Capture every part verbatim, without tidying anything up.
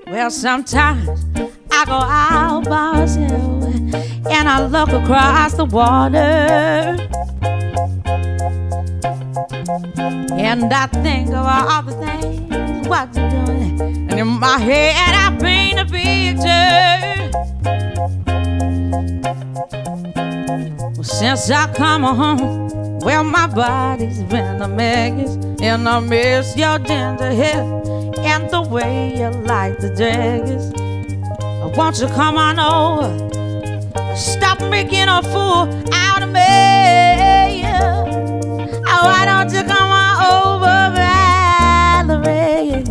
Well, sometimes I go out by myself and I look across the water, and I think of all the things what you're doing, and in my head I paint a picture. Well, since I come home, well, my body's been a mess, and I miss your ginger hair and the way you like the dress. Won't you come on over? Stop making a fool out of me. Oh, why don't you come on over, Valerie?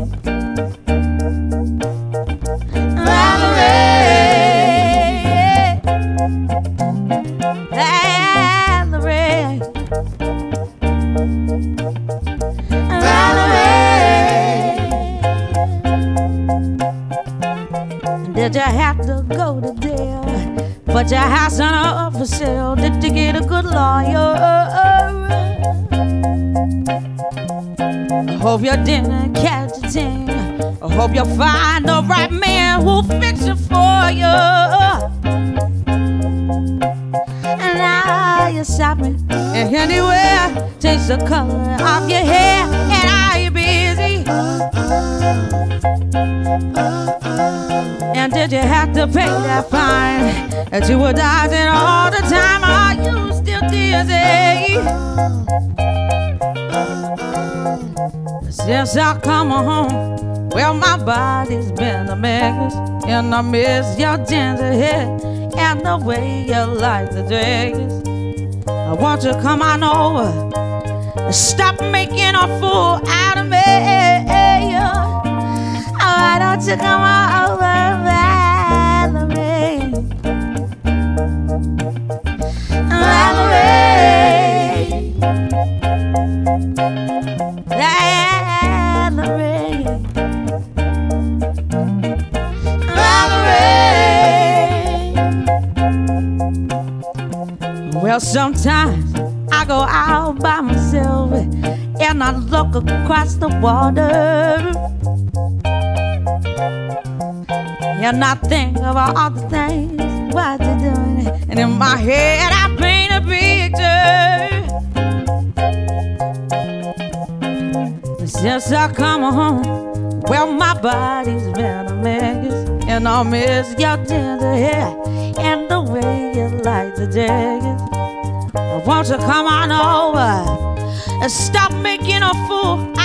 Valerie, Valerie, Valerie. Did you have to go to jail? But your house ain't up for sale. Did you get a good lawyer? I hope you didn't catch a thing. I hope you find the right man who'll fix it for you. And now you're shopping anywhere, change the color of your hair. And are you busy? And did you have to pay that fine that you were dodging all the time? Are you still dizzy? Since I come home, well, my body's been a mess, and I miss your ginger hair and the way you like the dress. I want you to come on over and stop making a fool out of me. Why don't you come on over, Valerie? Valerie, Valerie, Valerie. Well, sometimes I go out by myself and I look across the water, and I think of all the things what you're doing, and in my head I paint a picture. Since I come home, well, my body's been a mess, and I miss your ginger hair and the way you like the dress. Won't you come on over and stop making a fool